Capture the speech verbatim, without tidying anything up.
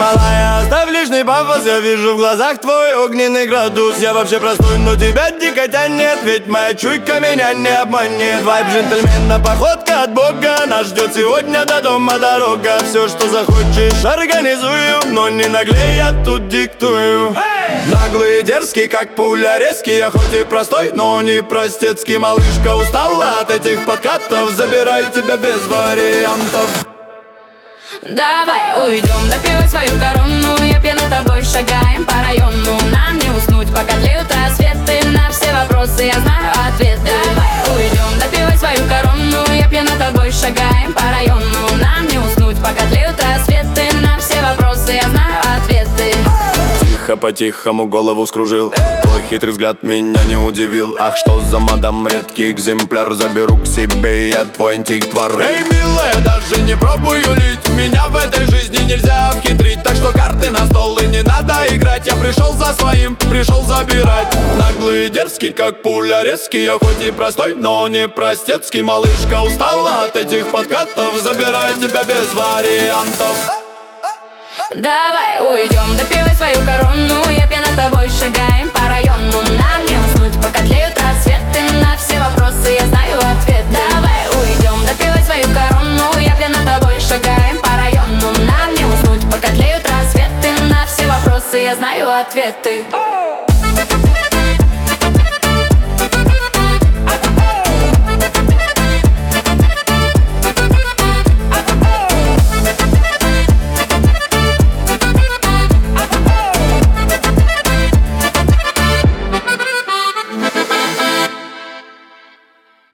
малая, оставь лишний пафос, я вижу в глазах твой огненный градус. Я вообще простой, но тебя дико тянет, ведь моя чуйка меня не обманет. Вайб джентльмена, походка от Бога, нас ждет сегодня до дома дорога. Все, что захочешь, организую, но не наглей, я тут диктую. Наглый и дерзкий, как пуля, резкий. Я хоть и простой, но не простецкий. Малышка устала от этих подкатов, забирай тебя без вариантов. Давай уйдем, допивай свою корону. Я пьяна тобой, шагаем по району. Нам не уснуть, пока тлеют рассветы. На все вопросы я знаю ответы. Давай уйдем, допивай свою корону. Я пьяна тобой, шагаем по району. Нам не уснуть, пока тлеют рассветы. На все вопросы я знаю ответы. Тихо по-тихому голову скружил, твой хитрый взгляд меня не удивил. Ах, что за мадам, редкий экземпляр, заберу к себе я твой антиквар. Эй, милая, даже не пробуй юлить, меня в этой жизни нельзя обхитрить. Так что карты на стол и не надо играть, я пришел за своим, пришел забирать. Наглый и дерзкий, как пуля, резкий. Я хоть и простой, но не простецкий. Малышка устала от этих подкатов, забирай тебя без вариантов. Давай уйдем, допивай свою корону. Я пьяна тобой, шагаем по району. Нам не уснуть, пока тлеют рассветы. На все вопросы я знаю ответ. Давай уйдем, допивай свою корону. Я пьяна тобой, шагаем по району. Нам не уснуть, пока тлеют рассветы. На все вопросы я знаю ответы.